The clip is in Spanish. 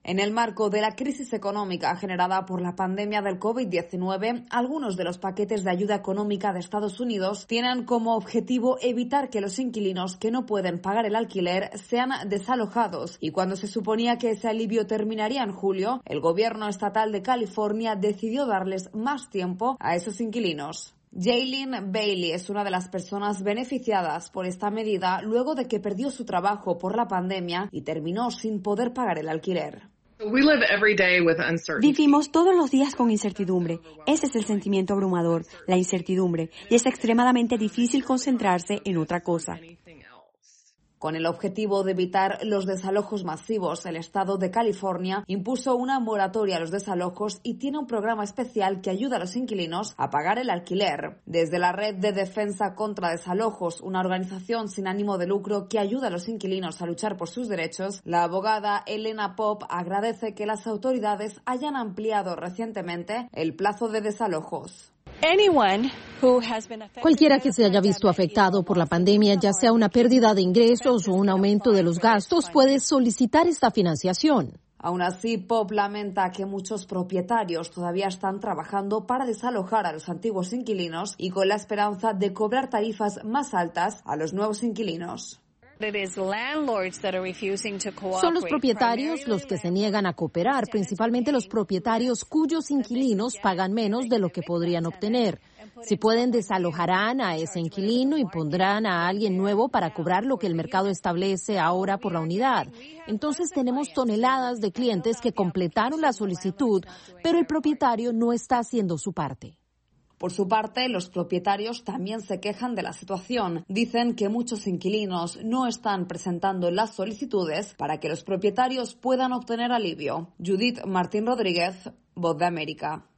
En el marco de la crisis económica generada por la pandemia del COVID-19, algunos de los paquetes de ayuda económica de Estados Unidos tienen como objetivo evitar que los inquilinos que no pueden pagar el alquiler sean desalojados. Y cuando se suponía que ese alivio terminaría en julio, el gobierno estatal de California decidió darles más tiempo a esos inquilinos. Jaylene Bailey es una de las personas beneficiadas por esta medida luego de que perdió su trabajo por la pandemia y terminó sin poder pagar el alquiler. Vivimos todos los días con incertidumbre. Ese es el sentimiento abrumador, la incertidumbre, y es extremadamente difícil concentrarse en otra cosa. Con el objetivo de evitar los desalojos masivos, el estado de California impuso una moratoria a los desalojos y tiene un programa especial que ayuda a los inquilinos a pagar el alquiler. Desde la Red de Defensa contra Desalojos, una organización sin ánimo de lucro que ayuda a los inquilinos a luchar por sus derechos, la abogada Elena Pop agradece que las autoridades hayan ampliado recientemente el plazo de desalojos. Cualquiera que se haya visto afectado por la pandemia, ya sea una pérdida de ingresos o un aumento de los gastos, puede solicitar esta financiación. Aún así, Pop lamenta que muchos propietarios todavía están trabajando para desalojar a los antiguos inquilinos y con la esperanza de cobrar tarifas más altas a los nuevos inquilinos. Son los propietarios los que se niegan a cooperar, principalmente los propietarios cuyos inquilinos pagan menos de lo que podrían obtener. Si pueden, desalojarán a ese inquilino y pondrán a alguien nuevo para cobrar lo que el mercado establece ahora por la unidad. Entonces tenemos toneladas de clientes que completaron la solicitud, pero el propietario no está haciendo su parte. Por su parte, los propietarios también se quejan de la situación. Dicen que muchos inquilinos no están presentando las solicitudes para que los propietarios puedan obtener alivio. Judith Martín Rodríguez, Voz de América.